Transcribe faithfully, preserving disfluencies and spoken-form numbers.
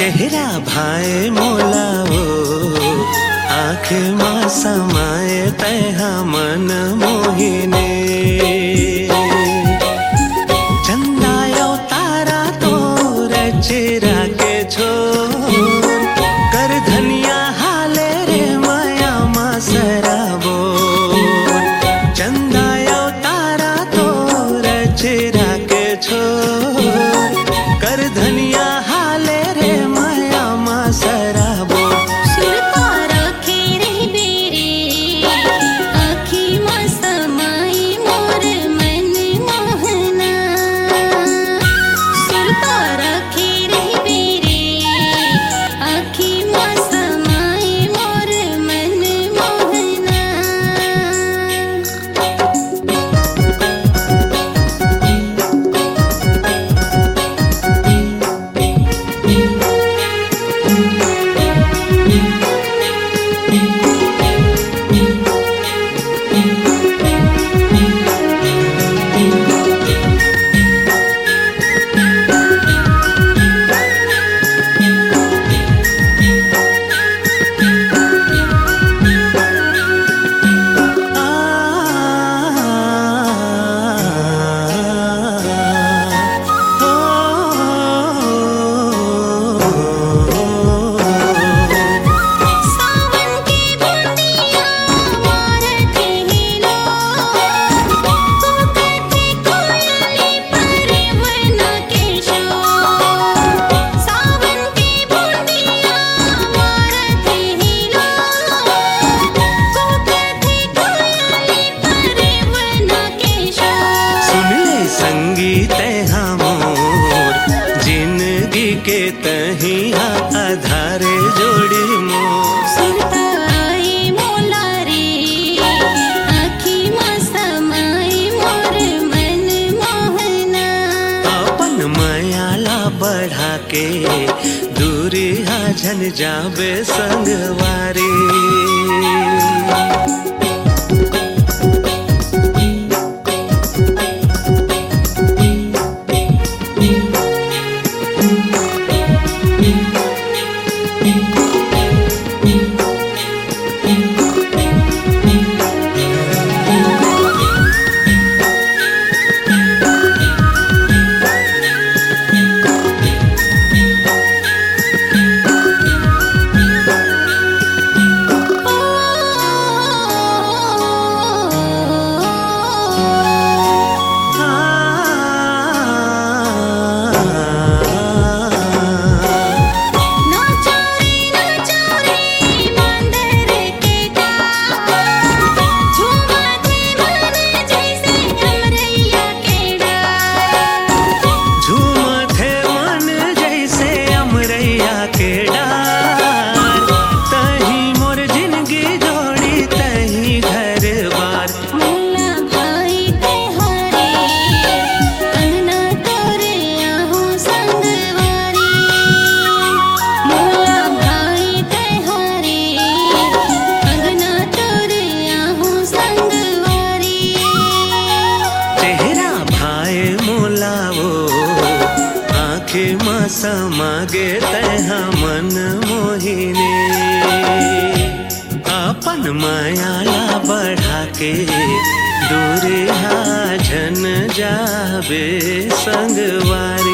चेहरा भाए मोलावो आँख मां समाए तैहा मन मोहिने चंदायो तारा तो रचरा के छोर कर धनिया हाले रे माया मा सराबो चंदायो तारा तो रचरा के छोर कर धनिया हाले रे माया मा सराबो के तहिया आधारे जोड़ी मो सुनता आई मोला रे आँखी में समाई मोर मन मोहना अपन मायाला बढ़ा के दूरी हा झन जावे संगवारी समागे तैहा मन मोहिने अपन मायाला बढ़ा के दूरे हा झन जावे संगवारी।